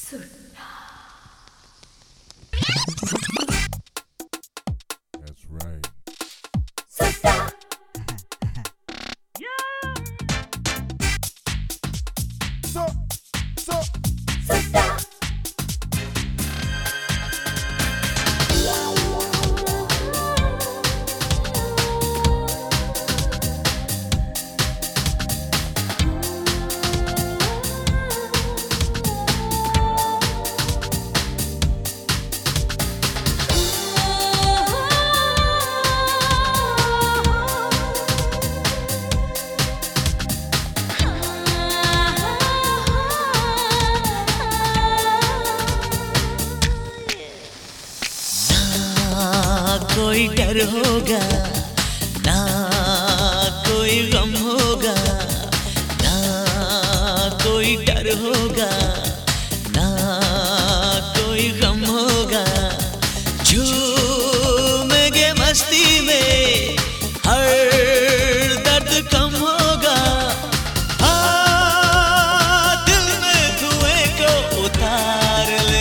That's right. कोई डर होगा ना कोई गम होगा ना कोई डर होगा ना कोई गम होगा झूमेंगे मस्ती में हर दर्द कम होगा हाँ दिल में धुएं को उतार ले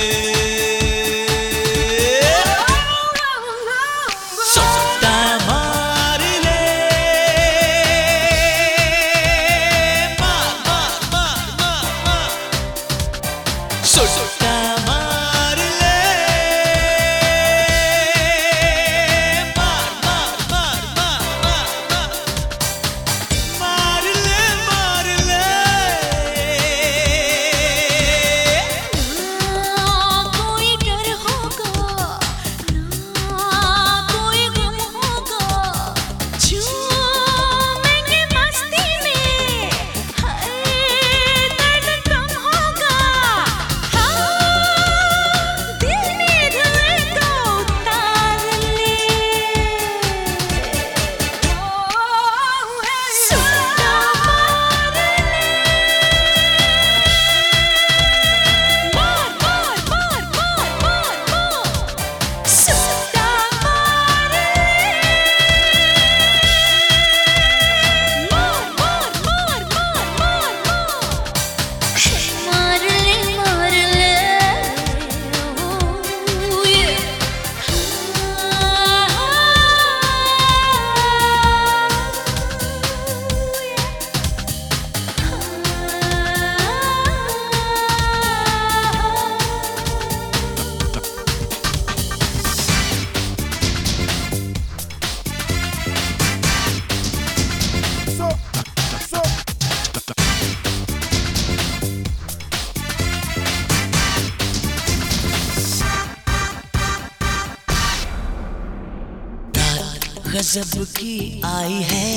गजब की आई है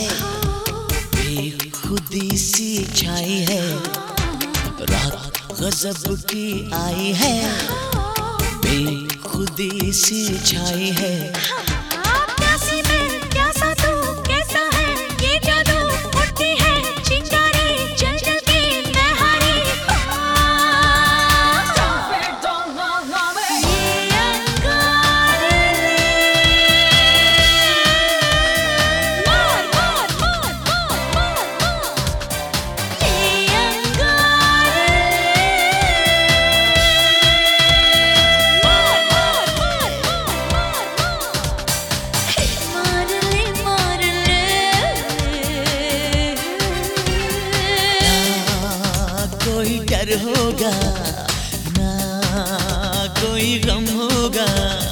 बेखुदी सी छाई है रात गजब की आई है बेखुदी सी छाई है कोई डर होगा ना कोई गम होगा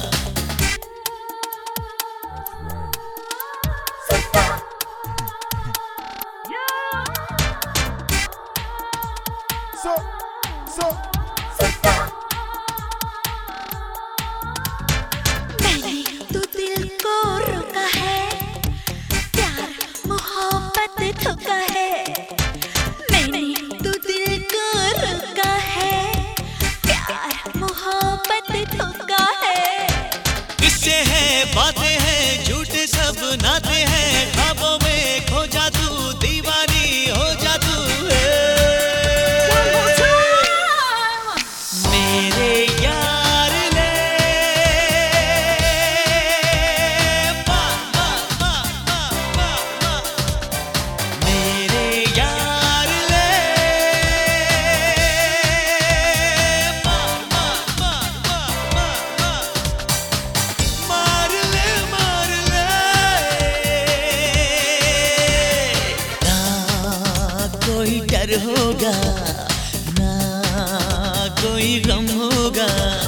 मैंने तो दिल को रोका है प्यार मोहब्बत धोखा है मैंने तो दिल को रोका है प्यार मोहब्बत धोखा है किससे है बातें हैं झूठे सब नाते हैं ख्वाबों में खो जा तू दीवानी हो जा तू मेरे यार ले मेरे यार ना कोई गम होगा।